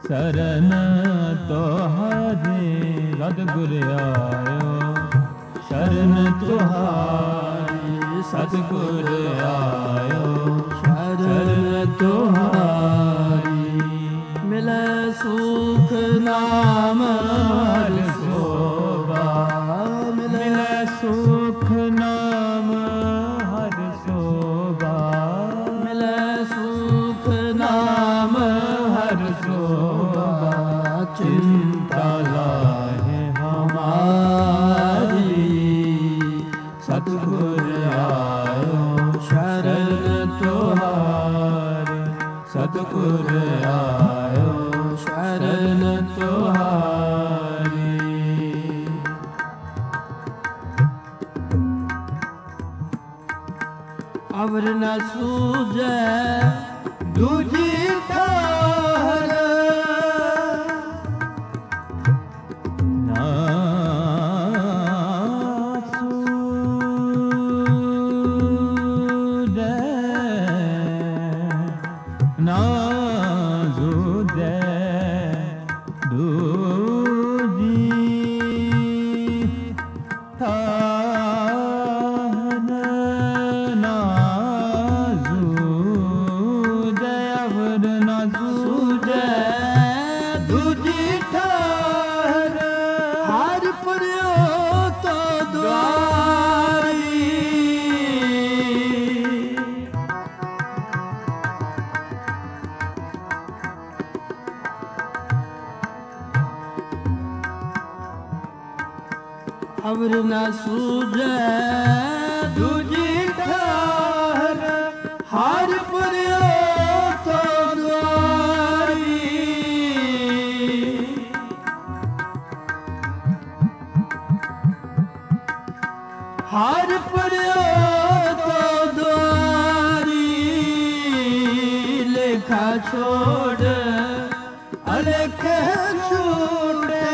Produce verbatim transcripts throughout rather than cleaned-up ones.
शरण तुहारे सतगुर आयो, शरण तुहारी सतगुर आयो, शरण तुहारी। मिलै सुख नाम हर सोभा, मिलै सुख नाम हर सोभा, मिलै सुख नाम हर सोभा। चिंता लाहे हमारी सतगुर आयो, शरण तुहारी सतगुर आयो, शरण तुहारी। अवर न सूझै दूजी ठाहर, ना सूझै ना सूझै दूजी ठाहर, ना सूझै अवर न सूझै दूजी ठाहर। हर पुरियो तो द्वारी, अवर न सूझै दूजी ठाहर। हर पुरियो तो द्वारी, हर पुरियो तो द्वारी। लेखा छोड़ अलेख छूटे,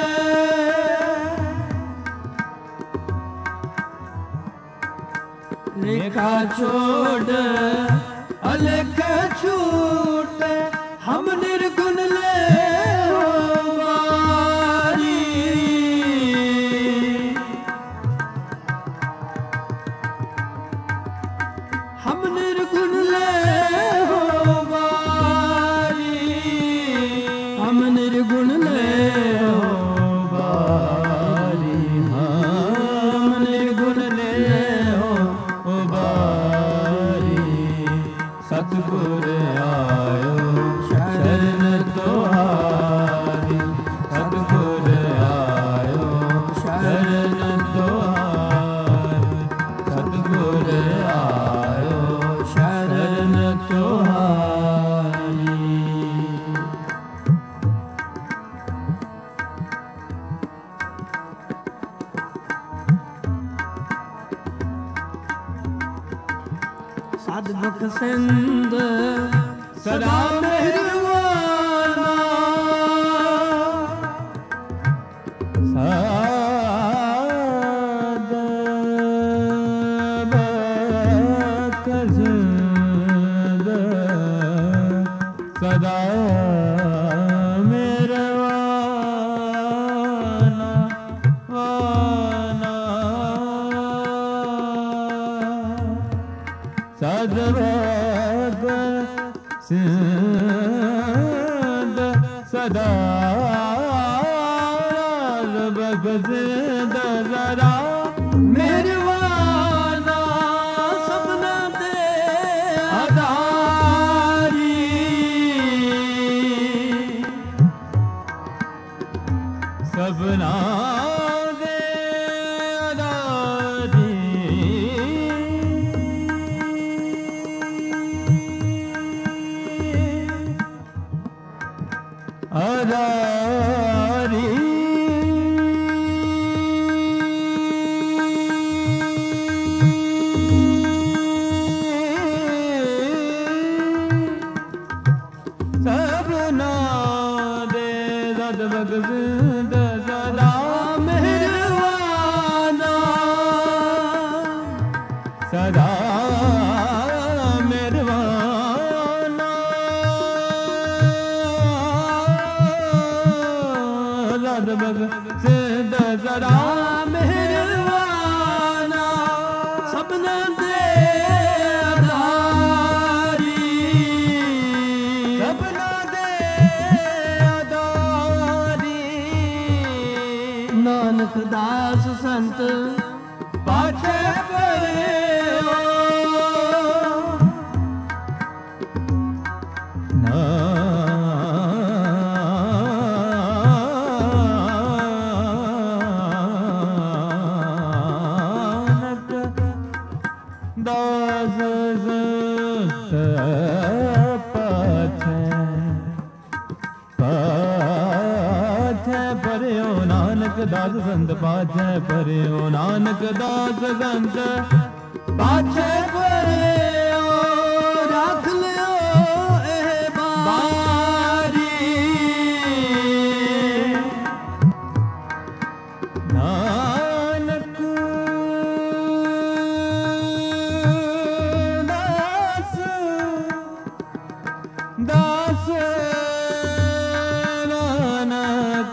लेखा छोड़ अलेख छूटे। हम निर्गुण ले हो बारी, हम निर्गुण ले हो बारी, हम निर्गुण ले हो बारी, हम निर्गुण ले हो बारी। सतगुर आयो, शरण तुहारी सतगुर आयो, शरण तुहारी सतगुर आयो, शरण तुहारी। साधुमुख सिंध सदा मेहरबाना, साधुमुख सिंध सदा मेहरबाना, वाना साधुमुख सिंध सदा साधुमुख सिंध सदा मेहरबाना। सबना दे आधारी, सबना दे आधारी। आधारी सबना दे सतमुख सिंध सदा मेहरबाना, सदा मेहरबाना। ਦਾਤ ਬਖਸ਼ਿੰਦ ਸਦਾ ਮਿਹਰਬਾਨਾ ਸਭਨਾ ਦੇ ਆਧਾਰੀ ਸਭਨਾ ਦੇ ਆਧਾਰੀ ਨਾਨਕ ਦਾਸ ਸੰਤ ਪਾਛੇ ਪਰਿਓ ਨਾਨਕ ਦਾਸ ਸੰਤ ਪਾਛੇ ਪਾਛੇ ਪਰਿਓ ਨਾਨਕ ਦਾਸ ਸੰਤ ਪਾਛੇ ਪਰਿਓ ਨਾਨਕ ਦਾਸ ਸੰਤ ਪਾਛੇ ਪਰਿਓ ਰੱਖ ਲਿਓ ਇਹ ਬਾਰੀ ਨਾਨਕ ਦਾਸ ਦਾਸ ਨਾਨਕ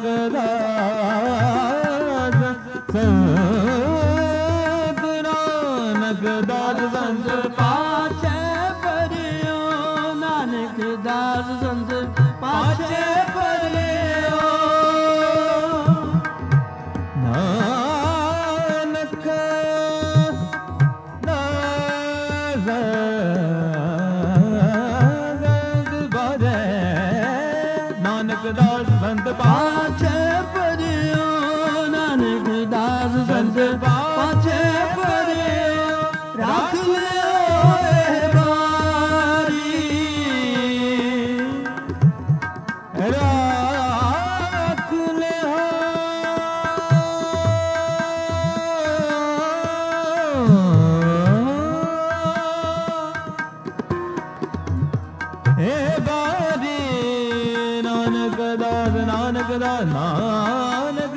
ਦਾਸ ਸੰਤ ਨਾਨਕ ਦਾਸ ਸੰਤ ਪਾਛੇ ਪਰਿਓ ਨਾਨਕ ਦਾਸ ਸੰਤ ਪਾਛੇ ਪਰਿਓ ਨਾਨਕ ਦਾਸ ਸੰਤ ਬਾਜੈ ਨਾਨਕ ਦਾਸ ਸੰਤ ਪਾਛੇ ਪਰਿਓ ਨਾਨਕ ਦਾਸ ਸੰਤ ਪਾਛੇ ਪਰਿਓ ਰੱਖ ਲਿਓ ਇਹ ਬਾਰੀ ਰੱਖ ਲਿਓ ਇਹ ਬਾਰੀ ਨਾਨਕ ਦਾਸ ਨਾਨਕ ਦਾਸ ਨਾਨਕ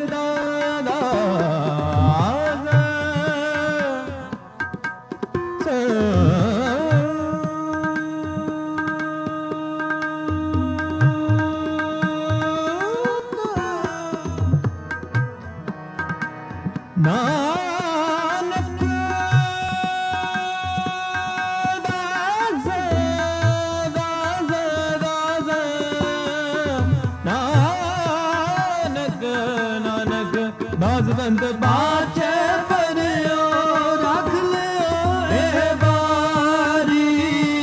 ਨਾਨਕ ਦਾਸ ਦਾਸ ਦਾਸ ਨਾਨਕ ਨਾਨਕ ਦਾਸ ਬੰਦ ਪਾਛੇ ਪਰਿਓ ਰੱਖ ਲਿਓ ਇਹ ਬਾਰੀ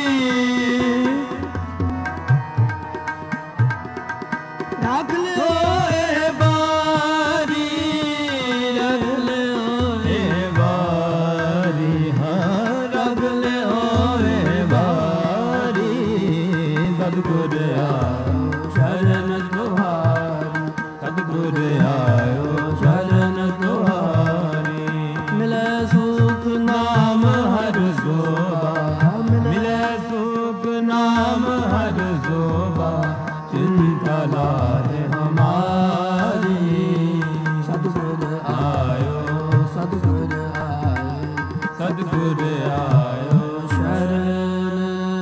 ਰੱਖ ਲਿਓ ਇਹ ਬਾਰੀ ਰੱਖ ਲਿਓ ਇਹ ਵਾਰੀ ਹਾਂ ਰੱਖ ਲਿਓ ਇਹ ਵਾਰੀ ਸਤਿਗੁਰ ਆਇਓ ਸ਼ਰਨ ਤੁਹਾਰੀ ਸਤਿਗੁਰ ਆਇਓ ਸ਼ਰਨ ਤੁਹਾਰੀ ਮਿਲੇ ਸੁਖ ਨਾਮ ਹਰ ਸੋਭਾ ਮਿਲੇ ਸੁਖ ਨਾਮ ਹਰ ਸੋਭਾ ਚਿੰਤਾ ਲਾਜ ਹਮਾਰੀ ਸਤਿਗੁਰ ਆਇਓ ਸਤਿਗੁਰ ਆਏ ਸਤਿਗੁਰ ਆਇਓ ਸ਼ਰਨ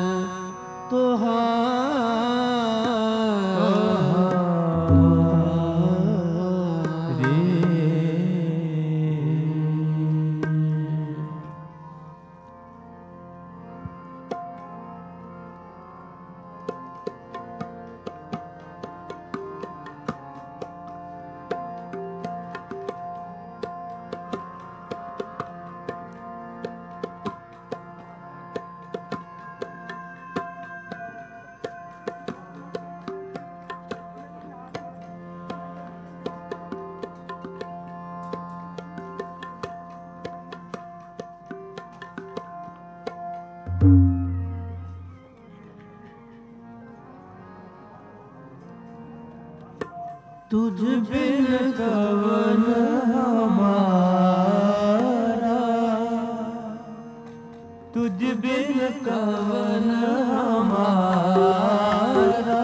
तुझ बिन कवन हमारा, तुझ बिन कवन हमारा।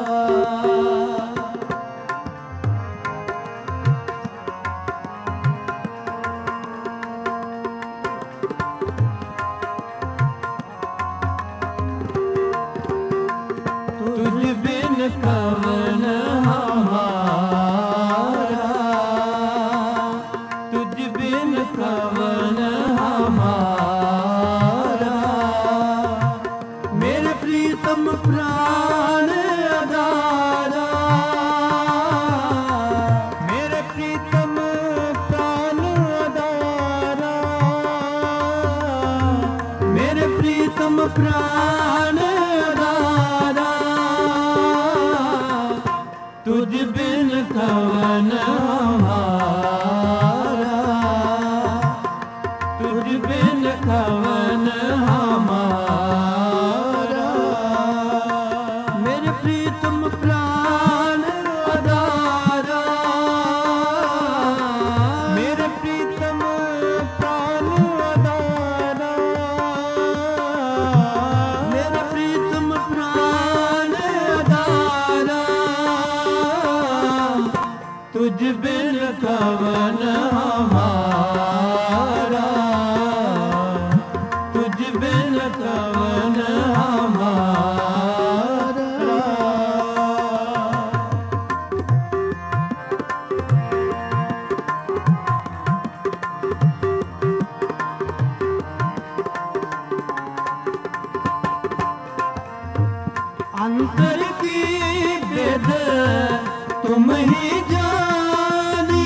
तुझ बिन कवन हमारा, तुझ बिन कवन हमारा, तुझ बिन कवन हमारा। मेरे प्रीतम प्राण आधारा, मेरे प्रीतम प्राण आधारा, मेरे प्रीतम प्राण आधारा। तुझ बिन कवन हमारा, तुझ बिन कवन हमारा। अंतर की वेद तुम ही जानी,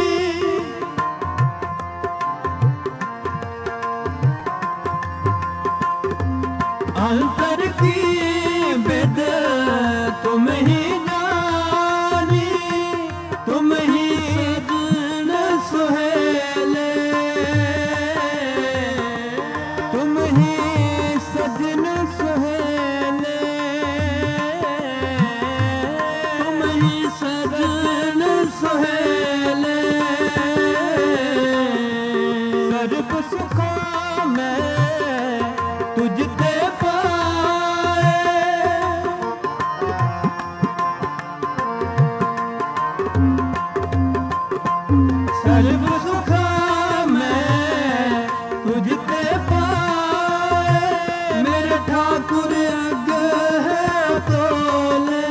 अंतर की वेद तुम ही जानी। तुम ही सजन सुहेले, तुम ही सजन सुहेले, तुम ही सजन सुहेले। सर्व सुखा मैं तुझते पाए, सर्व सुखा मैं तुझते पाए। मेरे ठाकुर अग है तोले,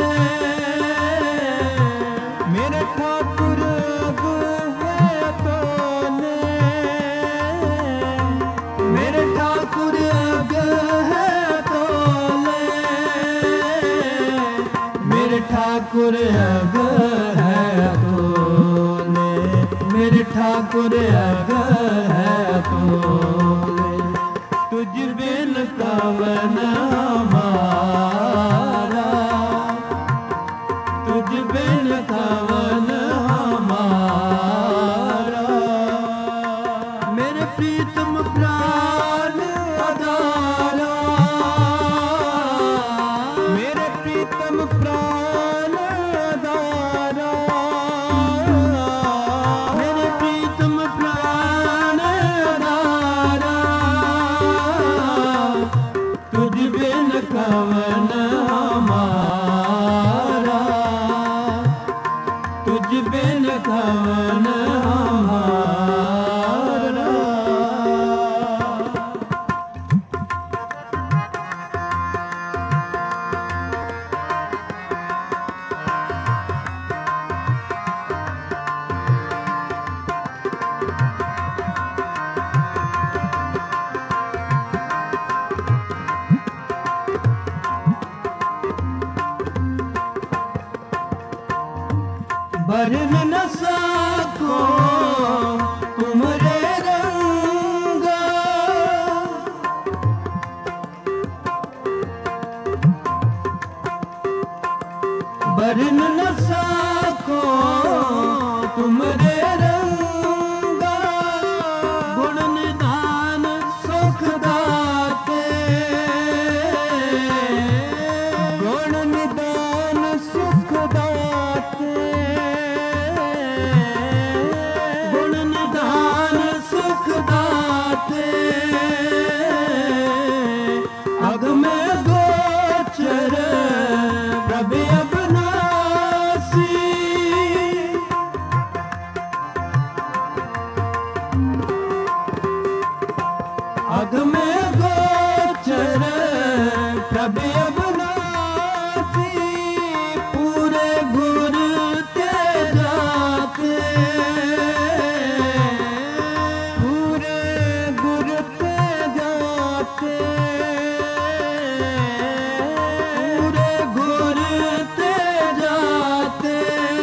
मेरे ठाकुर अग है तोले, मेरे ठाकुर अग है तोले। मेरे ठाकुर अग है तोले, मेरे ठाकुर अग है तोले। तुझ बिन कवन हमारा, तुझ बिन कवन हमारा। मेरे प्रीतम प्राण आधारा, मेरे प्रीतम प्राण आधारा, मेरे प्रीतम प्राण आधारा। तुझ बिन कवन हमारा, तुझ बिन कवन हमारा। बरन न सको तुमरे रंगा, बरन न सको तुमरे रंगा। गुण निधान सुख दाते, गुण निदान सुख दाते, गुण निधान सुख दाते। अग में गोचर प्रभु अविनाशी, अग में गोचर प्रभु अविनाशी। पूरे गुर ते जाते, पूरे गुर ते जाते, पूरे गुर ते जाते।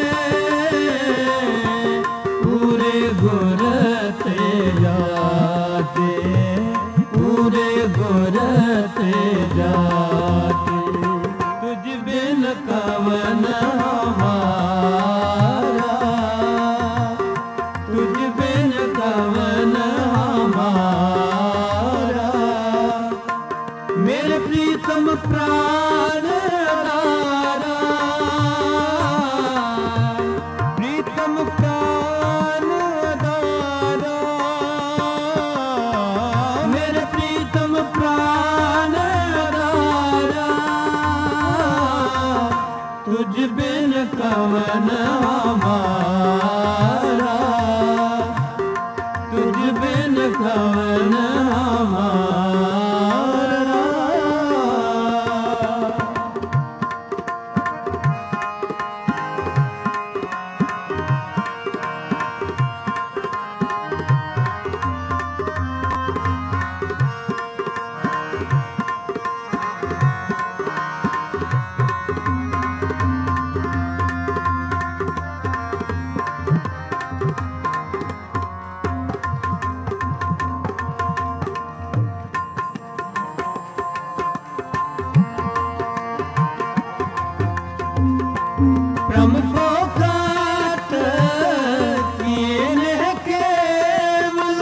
कवन हमारा, तुझ बिन कवन हमारा। प्रमुखो काट किए ने केवल,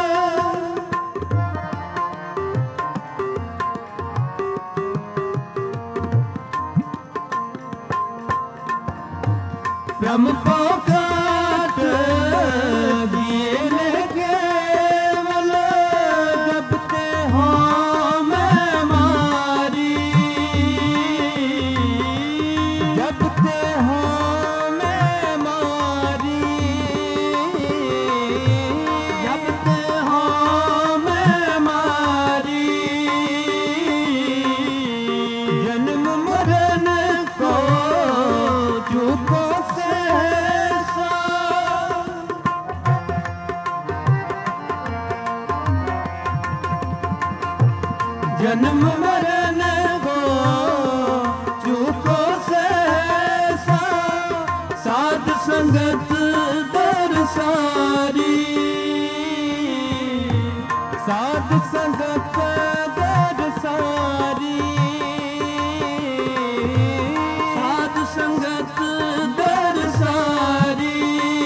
प्रमुखो काट किए ने केवल, जपते हो मैं मारी, जपते हो मैं मारी, जपते हो मैं मारी। जन्म मरण को चूको सहसा, जन्म मरण को चूको सहसा, साध संगत दरसारी, साध संगत दरसारी, साध संगत दरसारी,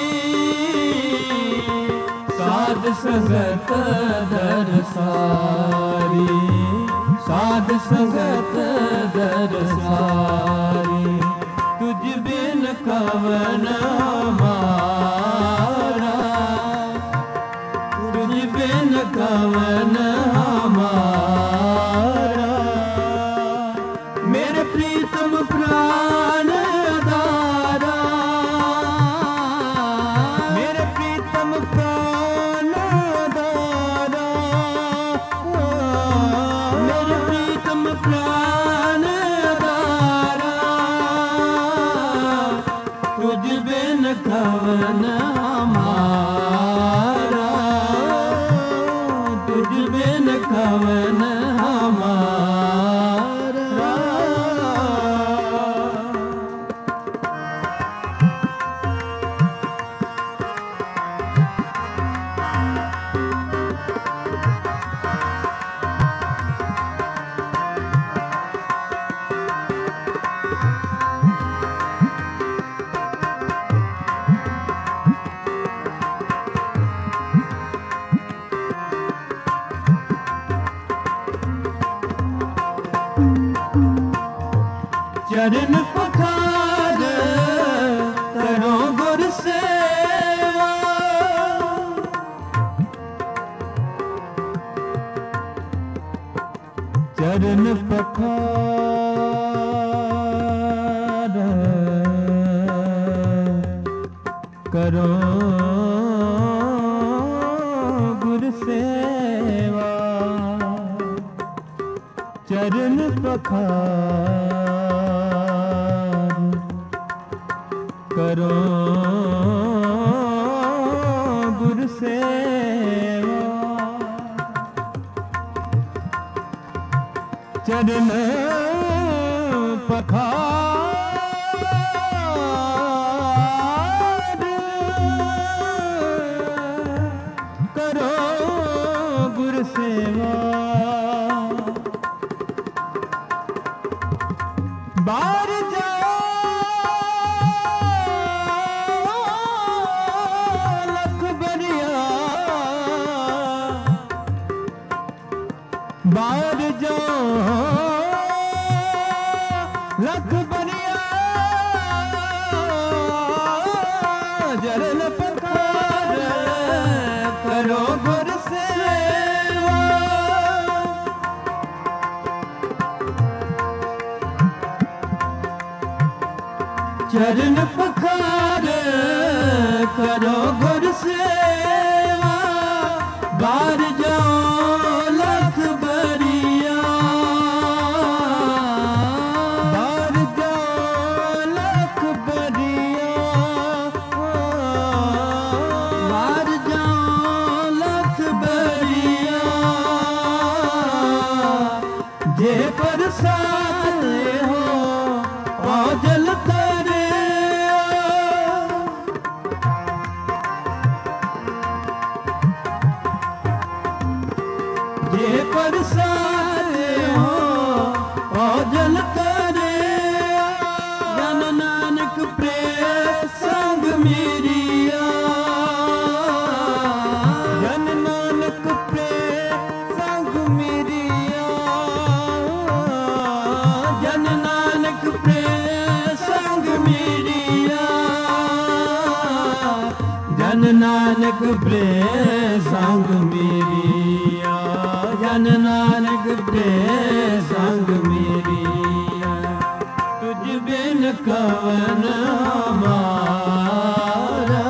साध संगत दरसारी, साध संगत दरसारी। तुझ बिन कवन हमारा, तुझ बिन कवन हमारा। मेरे प्रीतम प्राण आधारा, मेरे प्रीतम प्राण आधारा, मेरे प्रीतम प्राण आधारा। तुझ बिन कवन हमारा, तुझ बिन कवन हमारा। चरण पखार करो गुर सेवा, चरण पखार करो गुर सेवा, चरण पखार करो गुर सेवा, चरण पखार करो गुर सेवा। बार जाओ लख बरिया, बार जाओ लख बरिया, जरन पखार करो गुर सेवा। चरण पखार करो गुर सेवा बार जाओ लख बरिया बार जाओ लख बरिया बार जाओ लख बरिया जे प्रसाद हो औजल करे जे प्रसाद हो औजल करे जन नानक प्रेम संग मेरिया जन नानक प्रेम संग मेरिया जन नानक प्रेम संग मेरिया जन नानक प्रेम संग मेरिया जन नानक प्रेम संग मेरिया तुझ बिन कवन हमारा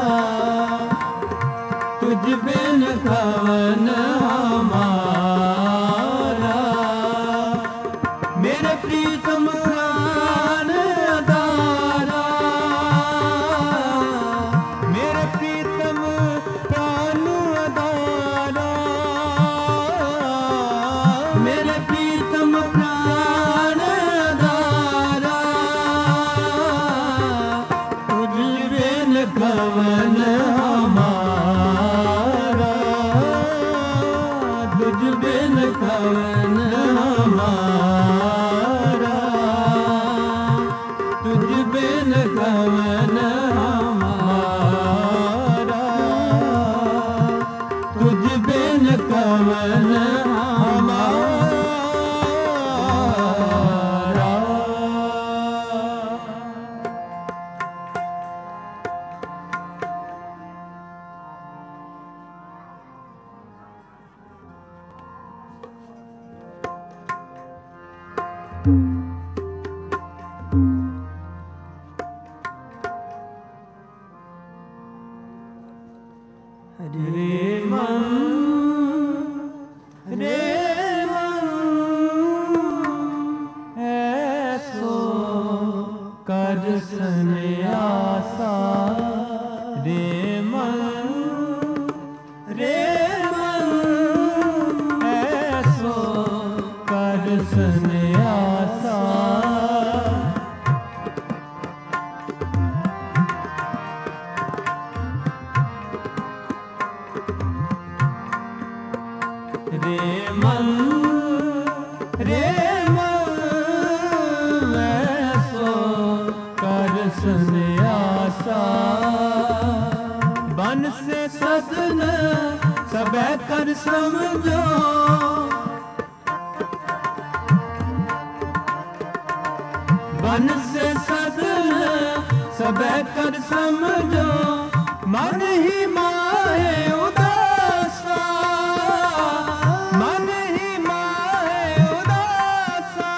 तुझ बिन कवन हमारा मेरे प्रीतम प्राण अदारा मेरे प्रीतम प्राण अदारा मेरे प्रीतम प्राण अदारा तुझ बिन कवन हमारा तुझ बिन कवन हमारा तुझ बिन कवन हमारा तुझ बिन कवन हमारा रे मन रे मन ऐसो कर सन्यासा रे मन रे मन ऐसो कर सन्यासा रे मन रे मन ऐसो कर सन्यासा बन से सदन सबे कर समझो बन से सदन सबे कर समझो मन ही माहे उदासा मन ही माहे उदासा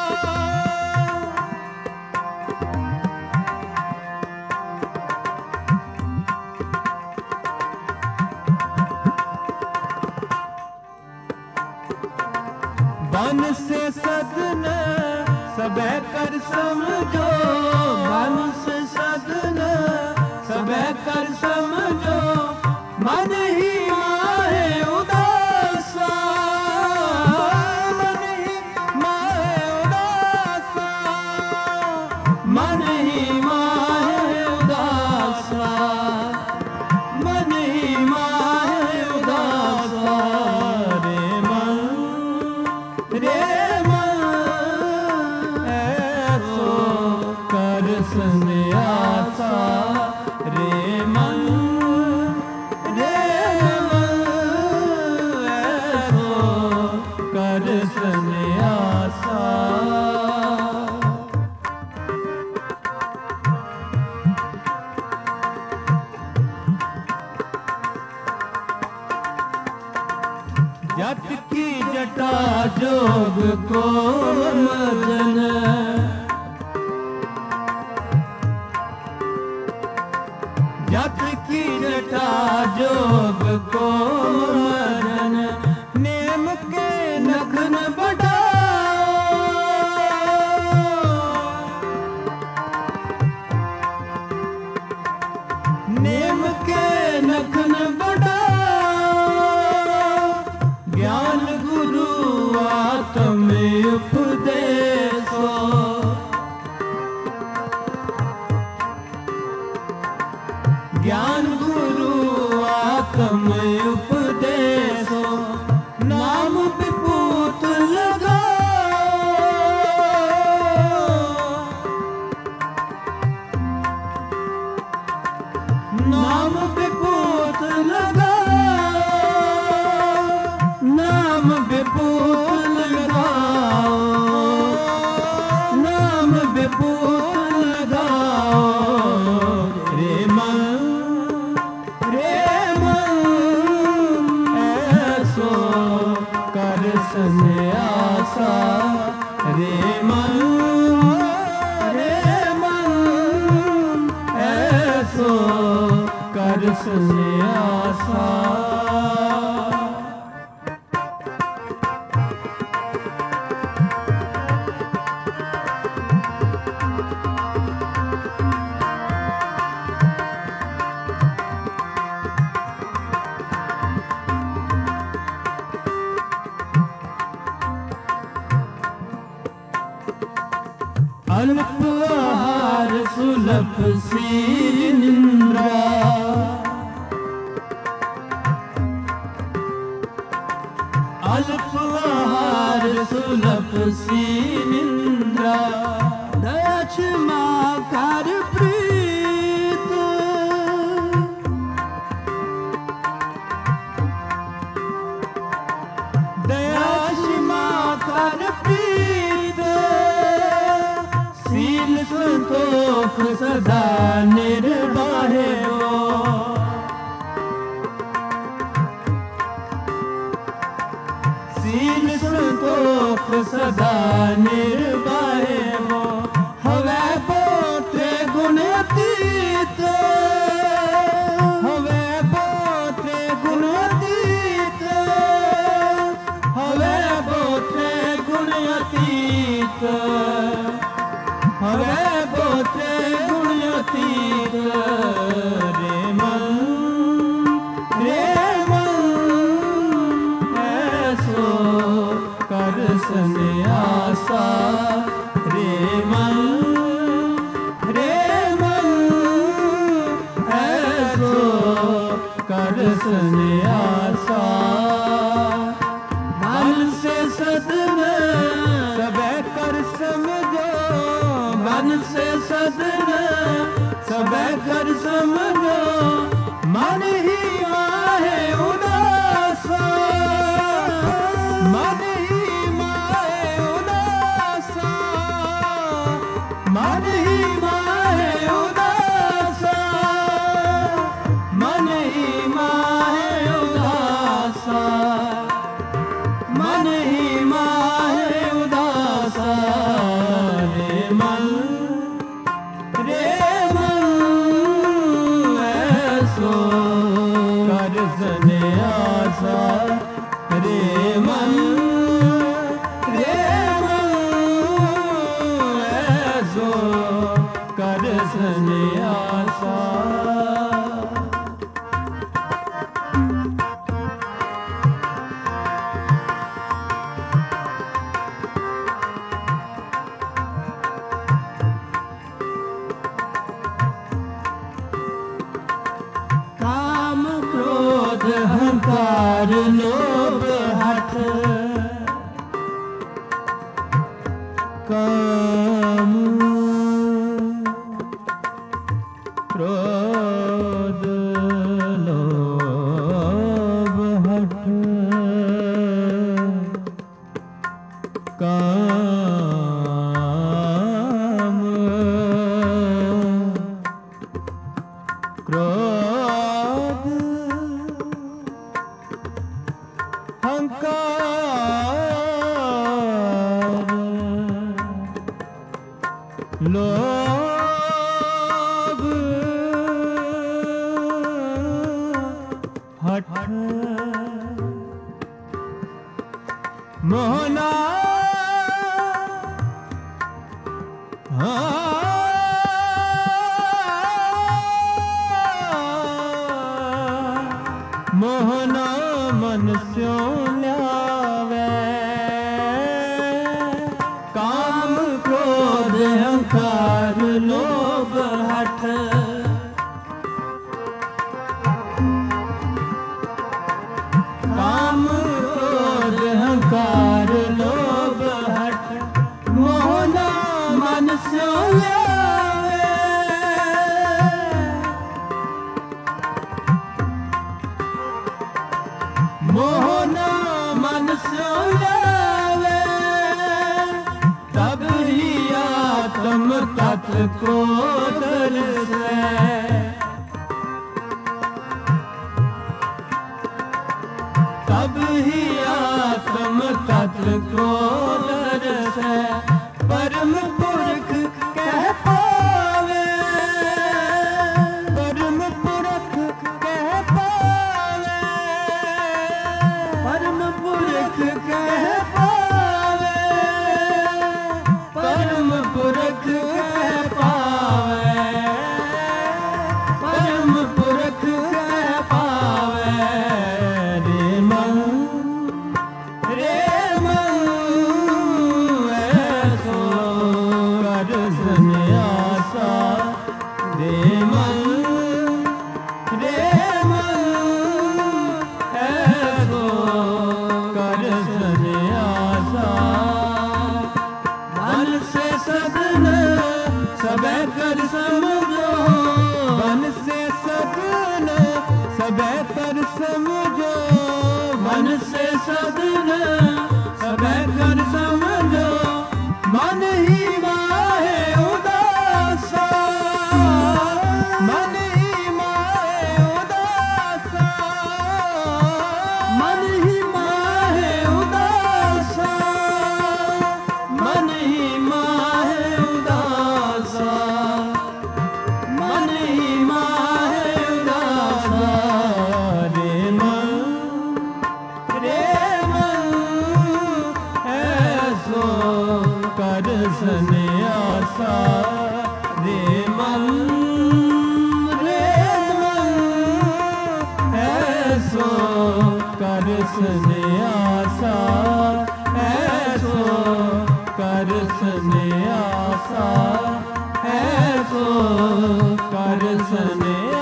बन से सदन सबे कर समझो बन से सदन सबे कर समझो मन ही माहे उदासा मन ही माहे उदासा मन ही माहे उदासा मन ही माहे उदासा रे मन रे मन ऐसो कर सन्यासा रे मन रे मन ऐसो कर सन्यासा जट की जटा जोग को मदन जत की जटा जोग को मरन, नेम के नखन बढ़ाओ। नेम के नखन बढ़ाओ, ज्ञान गुरु आत्म उपदेशो। ज्ञान गुरु आत्म उपदेशो, नाम विभूत लगाओ। नाम विभूत लगाओ, नाम विभूत लगाओ, नाम विभूत लगाओ। रे मन रे मन ऐसो कर सन्यासा। रे मन रे मन ऐसो कर सन्यासा। अल्प आहार सुलभ सी निंद्रा। अल्प आहार सुलभ सी निंद्रा। दया क्षमा कर प्रीत। दया क्षमा कर प्रीत। सील संतोष सदा निर्वाहे हो। सील संतोष सदा निर्वाहे हो। हवे पोते गुण अतीत। हवे पोते गुण अतीत। हवे पोते गुण अतीत। हवे पोते गुण अतीत। रे मन रे मन ऐसो कर सन्यासा। रे मन रे मन ऐसो कर सन्यासा। मन से सदन सबे कर समझो। मन से सदन सब कर समझो। मन ही माहे उदासा। मन ही माहे उदासा। मन ही माहे उदासा। मन ही माहे उदासा। मन ही माहे उदासा। रे मन रे मन ऐसो कर सन्यासा। रे मन रे मन ऐसो कर सन्यासा। काम क्रोध अहंकार लोभ हठ। काम क्रोध लोभ हठ। काम क्रोध अहंकार लोभ ਮੋਹਨਾ ਮੋਹਨਾ ਮਨ ਸਿਉ ਲਿਆਵੇ ਕਾਮ ਕ੍ਰੋਧ ਹੰਕਾਰ ਲੋਭ ਹਠ ਕਾਮ ਕ੍ਰੋਧ ਹੰਕਾਰ ਲੋਭ ਹਠ ਮੋਹਨਾ ਮਨ ਸਿਉ ਲਿਆਵੇ ਮੋਹਨਾ ਮਨ ਸਿਉ ਲਿਆਵੇ ਤਬ ਹੀ ਆਤਮ ਤਤ ਕੋ ਦਰਸੈ ਤਬ ਹੀ ਆਤਮ ਤਤ ਕੋ ਦਰਸੈ ਪਰਮ ਪੁਰਖ ਕਹਿ ਪਾਵੇ ਪਰਮ ਪੁਰਖ ਕਹਿ ਪਾਵੇ ਪਰਮ ਪੁਰਖ ਕਹਿ ਪਾਵੇ ਪਰਮ ਪੁਰਖ ਕਹਿ ਪਾਵੇ ਪਰਮ ਪੁਰਖ ਕਹਿ ਪਾਵੇ ਰੇ ਮਨ ਰੇ ਮਨ ਐਸੋ ਕਰ ਸੰਿਆਸਾ ਰੇ ਮਨ ਰੇ ਮਨ ਐਸੋ ਕਰ ਸੰਿਆਸਾ ਮਨ ਸੇ ਸਗਨ ਸਬੈ ਕਰ ਸਮਝੋ ਮਨ ਸੇ ਸਗਨ ਸਬੈ ਕਰ ਸਮਝੋ ਮਨ ਸੇ ਸਗਨ ਸਬੈ ਕਰ ਸਮਝੋ ਮਨ ਹੀ ਮਾਹੇ ਉਦਾਸਾ ਮਨ ਹੀ ਮਾਹੇ ਉਦਾਸਾ ਮਨ ਹੀ ਮਾਹੇ ਉਦਾਸਾ ਮਨ ਹੀ ਮਾਹੇ ਉਦਾਸਾ ਮਨ ਹੀ ਮਾਹੇ ਉਦਾਸਾ ਰੇ ਮਨ ਰੇ ਮਨ ਐਸੋ ਕਰ ਸੰਿਆਸਾ ਰੇ ਮਨ ਰੇ ਮਨ ਐਸੋ ਕਰ ਸੰਿਆਸਾ ਐਸੋ ਕਰ ਸੰਿਆਸਾ ਐਸੋ ਕਰ ਸੰਿਆਸਾ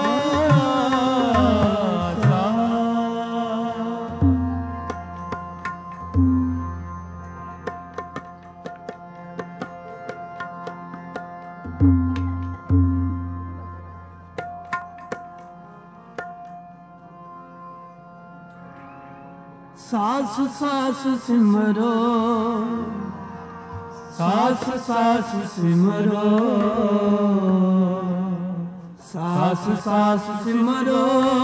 ਸਾਸ ਸਾਸ ਸਿਮਰੋ ਸਾਸ ਸਾਸ ਸਿਮਰੋ ਸਾਸ ਸਾਸ ਸਿਮਰੋ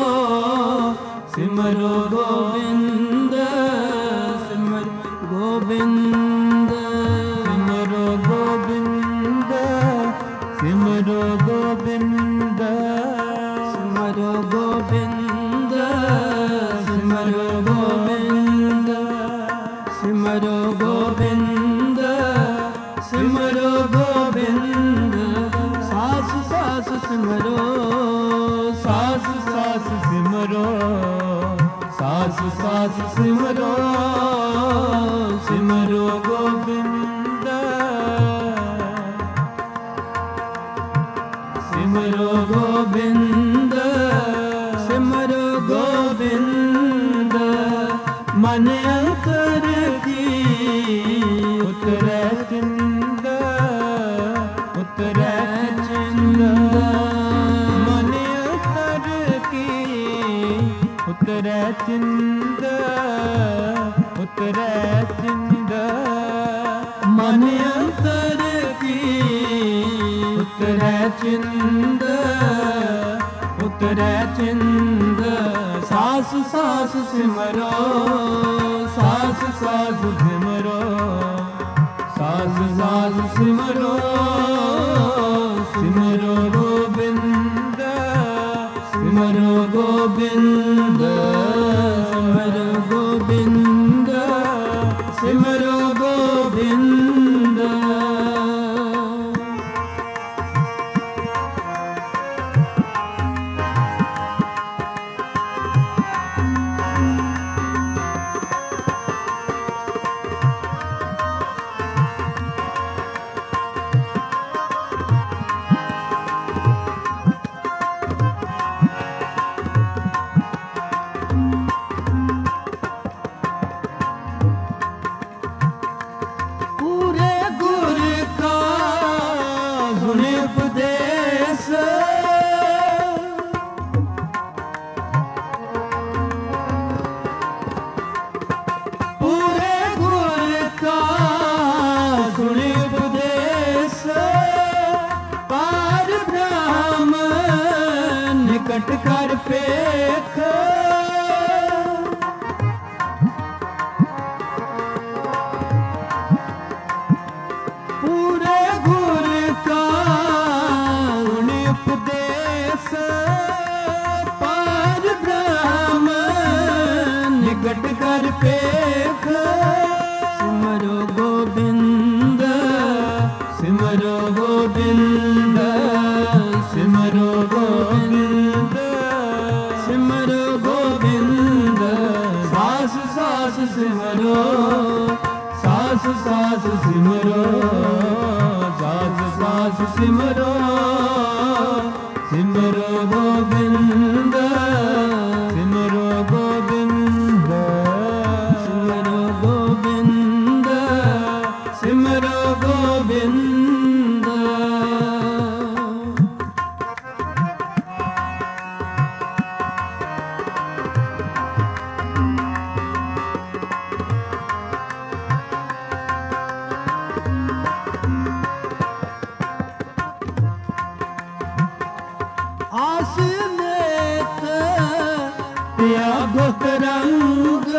ਸਿਮਰੋ ਗੋਬਿੰਦ ਸਿਮਰ ਗੋਬਿੰਦ ਸਿਮਰੋ ਗੋਬਿੰਦ ਸਿਮਰੋ ਗੋਬਿੰਦ ਸਿਮਰੋ ਗੋਬਿੰਦ ਸਿਮਰੋ ਗੋਬਿੰਦ ਸਿਮਰੋ ਗੋਬਿੰਦ ਸਿਮਰੋ ਗੋਬਿੰਦ ਸਾਸ ਸਾਸ ਸਿਮਰੋ ਸਾਸ ਸਾਸ ਸਿਮਰੋ ਸਾਸ ਸਾਸ ਸਿਮਰੋ ਸਿਮਰੋ ਗੋਬਿੰਦ ਸਿਮਰੋ ਗੋਬਿੰਦ ਸਿਮਰੋ ਗੋਬਿੰਦ ਮਨ ਅੰਤਰ ਕੀ ਉਤਰੈ ਚਿੰਦ ਉਤਰੈ ਚਿੰਦ ਮਨ ਅੰਤਰ ਕੀ ਉਤਰੈ ਚਿੰਦ ਉਤਰੈ ਚਿੰਦ ਮਨ ਅੰਤਰ ਕੀ ਉਤਰੈ ਚਿੰਦ ਉਤਰੈ ਚਿੰਦ ਸਾਸ ਸਾਸ ਸਿਮਰੋ ਸਾਸ ਸਾਸ ਸਿਮਰੋ ਸਾਸ ਸਾਸ ਸਿਮਰੋ ਸਿਮਰੋ ਗੋਬਿੰਦ ਸਿਮਰੋ ਗੋਬਿੰਦ निकट कर पेख पूरे गुर का उन उपदेश पार ब्रह्म निकट कर पेख सिमरो गोविंद सिमरो गोविंद सिमरो गोविंद सिमरो गोविंद सास सास सिमरो सास सास सिमरो सास सास सिमरो सिमरो गोविंद सिमरो गोविंद सिमरो गोविंद सिमरो गोविंद आसनेत त्यागत रंग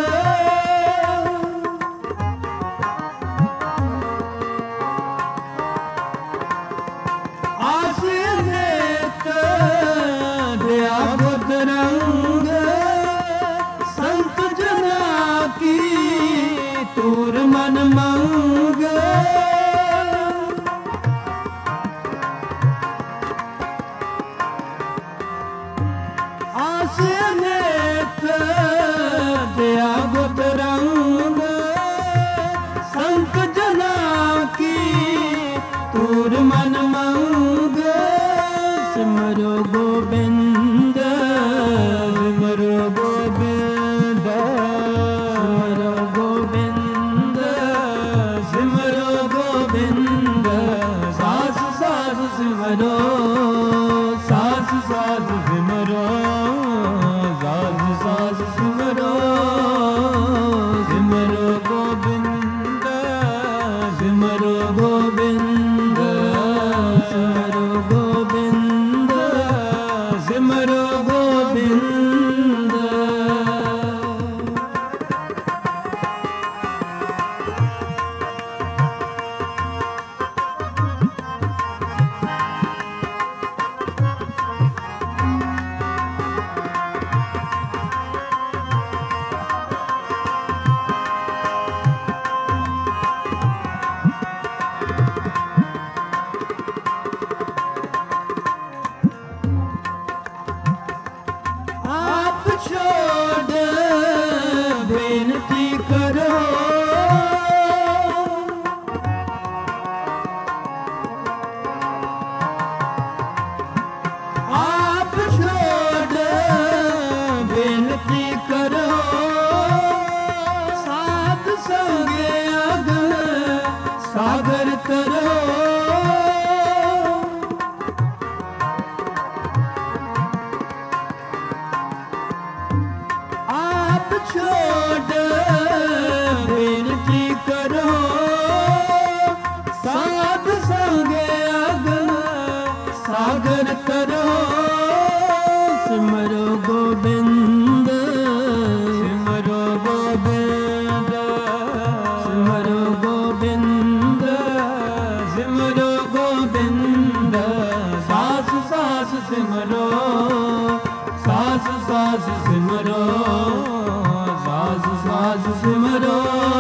आसनेत त्यागत रंग संत जना की तूर मन मंग आसनेत त्यागत रंग संत जना की तूर मन मंग सिमरो गोविंद सिमरो गोविंद सिमरो गोविंद सिमरो गोविंद सास सास सिमरो सास सास सिमरो सास सास सिमरो सिमरो गोविंद सिमरो गोविंद सिमरो गोविंद सिमरो गोविंद आप छोड़ बेनती करो आप छोड़ बेनती करो साध संगे अगन सागर करो आप छोड़ बेनती करो साध संगे अगन सागर करो सिमरो गोविंद सिमरो गोविंद सिमरो गोविंद सिमरो गोविंद सास सास सिमरो सास सास सिमरो सास सास सिमरो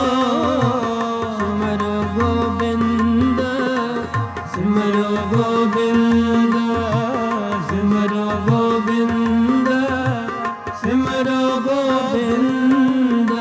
सिमरो गोविंद सिमरो गोविंद सिमरो गोविंद सिमरो गोविंद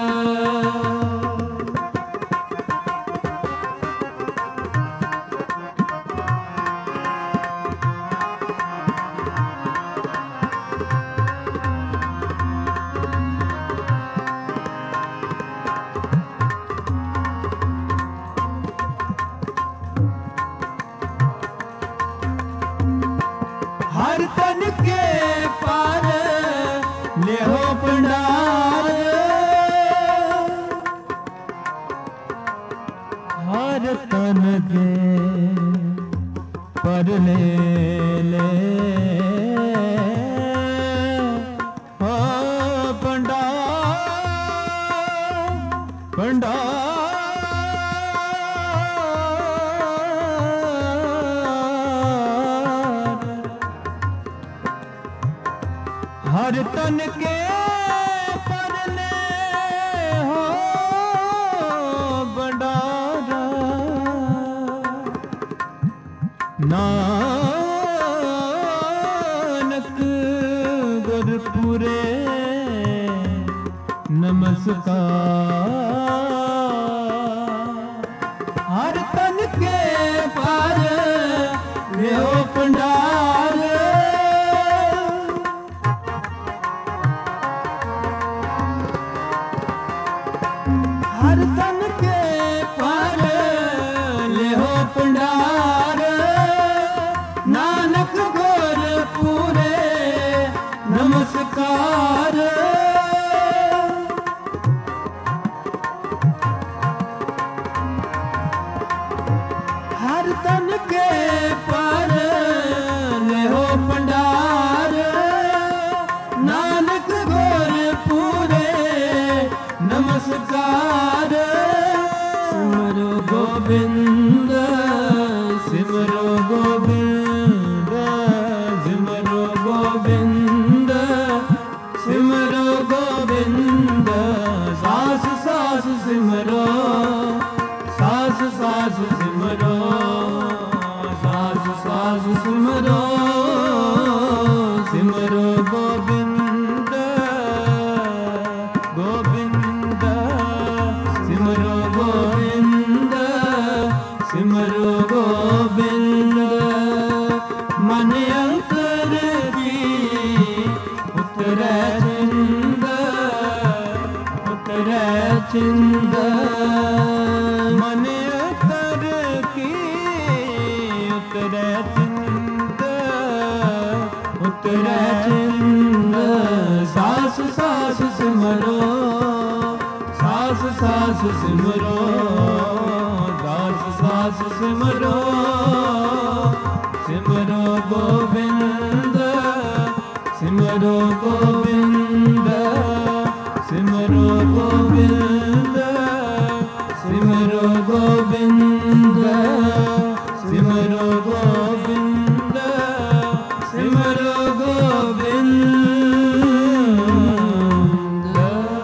हर तन के परने हो भंडारा नानक गुरपुरे नमस्कार हर तन के पर लो भंडार हर तन के पर लो भंडार नानक गुर पूरे नमस्कार हर तन के पर लो भंडार नानक गुर पूरे नमस्कार सिमरो गोबिंद सिमरो गोबिंद सिमरो गोबिंद सिमरो गोबिंद सास सास सिमरो सास सास सिमरो सास सास सिमरो सिमरो गोबिंद गोबिंद सिमरो गोबिंद सिमरो गोबिंद मन अंतर की उतरै चिंद उतरै चिंद मन अंतर की उतरै चिंद उतरै चिंद सास सास सिमरो सास सास सिमरो दास सास सिमरो सिमरो गोविंद सिमरो गोविंद सिमरो गोविंद सिमरो गोविंद सिमरो गोविंद सिमरो गोविंद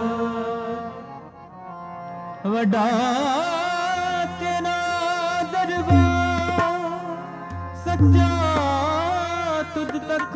वड्डा तेरा दरबार सच्चा तुझ तक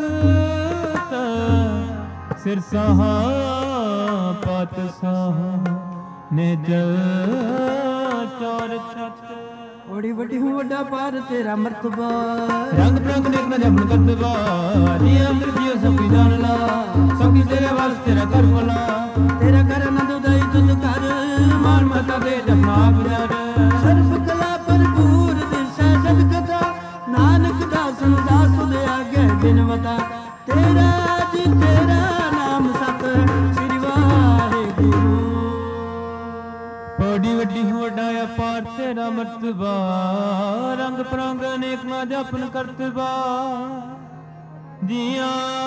सिर सहा पत सहा ने जल चौर छत ओड़ी वड्डी हूँ वड्डा पार तेरा मर्तबा रंग बिरंग देखना जपन करतबा जी अंदर जियो सब की जान ला सब की तेरे वास तेरा कर भला तेरा कर आनंद उदय तुझ कर मान मता दे जपना गुजर सर्व कला भरपूर दिशा सद कथा नानक दासन दास दे आगे बिनवता तेरा जी तेरा नाम सत श्री वाहिगुरु बड़ी वड्डी वड्डा अपार तेरा मर्तबा रंग परंग अनेक ना जपन करतबा जिया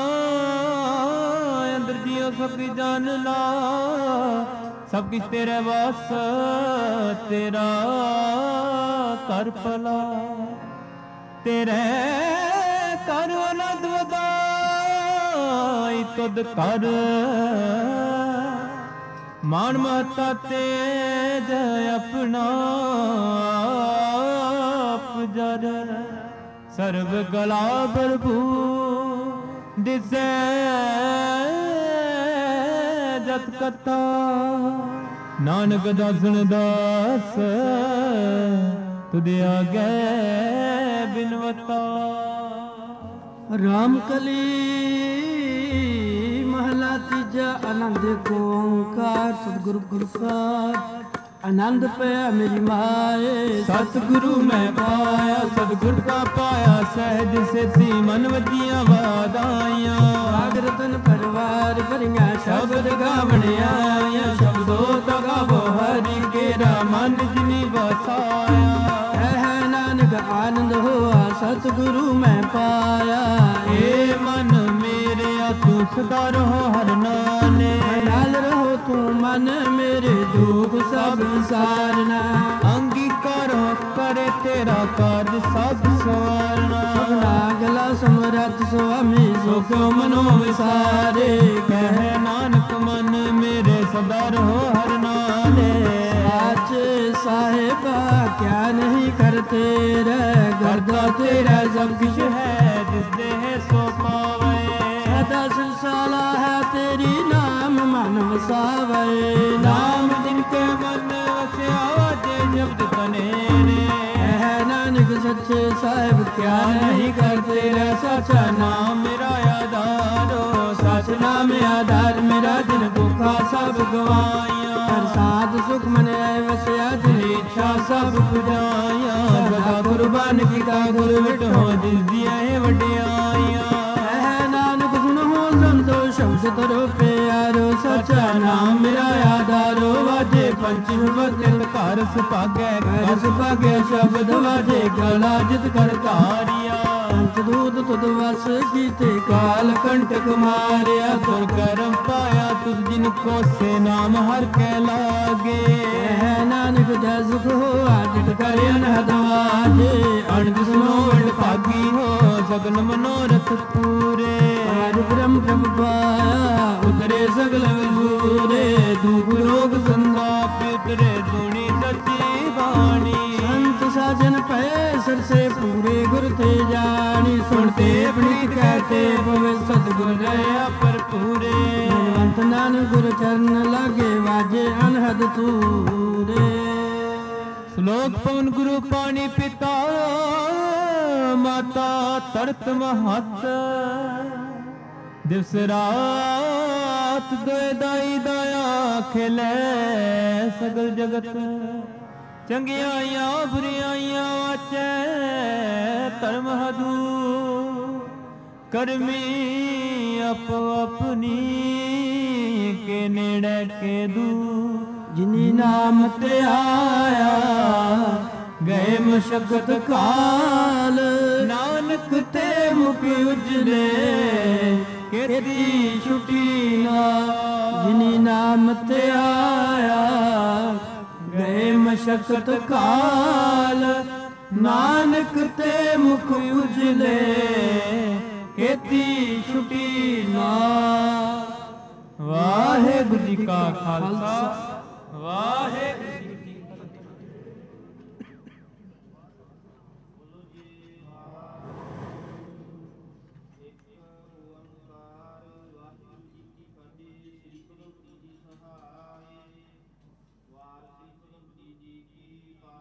अंदर जियो सबकी जान ला सब किस तेरे वास तेरा कर भला तेरे कर आनंद वदाई तुद कर मान महता तेज अपना जर सर्व कला भरपूर दिसे जत कथा नानक दासन दास तुदे आगे बिनवता राम कली महला तीजा आनंद को ओंकार सतगुरु गुरसार आनंद पाया मेरी माए सतगुरु मैं पाया सतगुर का पाया सहज सेती मन वजिया वादाइया राग रतन परिवार भरिया शब्द गावण आया शब्दो तगावो हरि केरा मन जिनी बसाया है नानक आनंद हुआ सतगुरु मैं पाया ए मन मेरे तू सदा रहो हर नाने नाल रहो तू मन मेरे दुख सब सारना अंगीकार करे तेरा कार्य सब सवारना नागला समरथ स्वामी ਸੋ ਕਿਉ ਮਨੋ ਵਿਸਾਰੇ। ਕਹਿ ਨਾਨਕ ਮਨ ਮੇਰੇ ਸਦਾ ਰਹੋ ਹਰ ਨਾਲੇ। ਸਾਚੇ ਸਾਹਿਬਾ ਕਿਆ ਨਹੀਂ ਕਰਤੇ ਰਹਿ, ਕਰਤਾ ਤੇਰਾ ਸਭ ਕਿਛ ਹੈ ਜਿਸ ਦੇਹ ਸੋ ਪਾਵੇ। ਸਦਾ ਸੰਸਾਲਾ ਹੈ ਤੇਰੀ ਨਾਮ ਮਨ ਵਸਾਵੇ। ਨਾਮ ਜਿਨ ਕੇ ਮਨ ਵਸਿਆ ਵਾਜੇ ਜਪਤ ਤਨੇਰੇ। ਹੈ ਨਾਨਕ ਸੱਚੇ ਸਾਹਿਬ ਕਿਆ ਨਹੀਂ ਕਰਤੇ ਰਹਿ, ਸਾਚਾ ਨਾਮ ਮੇਰਾ ਆਧਾਰੋ। ਸਚ ਨਾਮ ਆਧਾਰ ਮੇਰਾ ਦਿਨ ਭੁੱਖਾ ਸਭ ਗਵਾਇਆ। ਹਰ ਸਾਧ ਸੁਖ ਮਨ ਆਏ ਵਸਿਆ ਦਿਨ ਇੱਛਾ ਸਭ ਪੁਜਾਇਆ। ਸਦਾ ਕੁਰਬਾਨ ਕੀਤਾ ਗੁਰ ਵਿਟੋ ਜਿਸ ਦੀਆਂ ਇਹ ਵਡਿਆਈਆਂ। ਹੈ ਨਾਨਕ ਸੁਣੋ ਸੰਤੋ ਸ਼ਬਦ ਤਰੋ ਪਿਆਰੋ। ਸਚਾ ਨਾਮ ਮੇਰਾ ਆਧਾਰੋ। ਵਾਜੇ ਪੰਚਮ ਵਕਤ ਘਰ ਸੁਭਾਗੈ, ਘਰ ਸੁਭਾਗੈ ਸ਼ਬਦ ਵਾਜੇ ਗਲਾ ਜਿਤ ਕਰ ਧਾਰਿਆ। ਪੰਚ ਦੂਤ ਤੁਧ ਵਸ ਕੀਤੇ ਕਾਲ ਕੰਟਕ ਮਾਰਿਆ। ਤੁਰ ਕਰਮ ਪਾਇਆ ਤੁਧ ਜਿਨ ਕੋ ਸੇ ਨਾਮ ਹਰ ਕੈ ਲਾਗੇ। ਹੈ ਨਾਨਕ ਜੈ ਸੁਖ ਹੋਆ ਜਿਤ ਕਰ ਅਨਹਦ ਵਾਜੇ। ਅਣਦ ਸੁਨੋ ਵਡ ਭਾਗੀ ਹੋ ਸਗਲ ਮਨੋਰਥ ਪੂਰੇ। ਪਾਰ ਬ੍ਰਹਮ ਪ੍ਰਭ ਪਾਇਆ ਉਤਰੇ ਸਗਲ ਵਿਸੂਰੇ। ਦੁਖ ਰੋਗ ਸੰਤਾਪ ਉਤਰੇ ਦੁਨੀ ਸੱਚੀ ਬਾਣੀ। ਸੰਤ ਸਾਜਨ ਪਏ ਸਰਸੇ ਪੂਰੇ ਗੁਰ ਤੇ ਜਾਣੀ। ਸੁਣਤੇ ਪ੍ਰੀਤ ਕਹਤੇ ਪਵੇ ਸਤਿਗੁਰ ਰਹਿਆ ਭਰਪੂਰੇ। ਬਲਵੰਤ ਨਾਨਕ ਗੁਰ ਚਰਨ ਲਾਗੇ ਵਾਜੇ ਅਨਹਦ ਤੂਰੇ। ਸ਼ਲੋਕ ਪਵਨ ਗੁਰੂ ਪਾਣੀ ਪਿਤਾ ਮਾਤਾ ਤਰਤ ਮਹਤ। ਦਿਵਸ ਰਾਤ ਦੋਇ ਦਾਈ ਦਾਇਆ ਖਿਲੇ ਸਗਲ ਜਗਤ। ਚੰਗਿਆਈਆਂ ਬੁਰਿਆਈਆਂ ਵਾਚੈ ਧਰਮ ਹਦੂ। ਕਰਮੀ ਆਪੋ ਆਪਣੀ ਕੇ ਨੇੜੇ ਕੇ ਦੂ। ਜਿਨੀ ਨਾਮ ਤੇ ਆਇਆ ਗਏ ਮਸ਼ਕਤ ਕਾਲ। ਨਾਨਕ ਤੇ ਮੁਖ ਉਜਲੇ ਕੀਤੀ ਛੁਟੀ ਨਾ। ਜਿਨੀ ਨਾਮ ਤੇ ਆਇਆ ਗਏ ਮਸ਼ਕਤ ਕਾਲ। ਨਾਨਕ ਤੇ ਮੁਖ ਉਜਲੇ ਕੀਤੀ ਛੁਟੀ ਨਾ। ਵਾਹਿਗੁਰੂ ਜੀ ਕਾ ਖਾਲਸਾ ਵਾਹਿਗੁਰੂ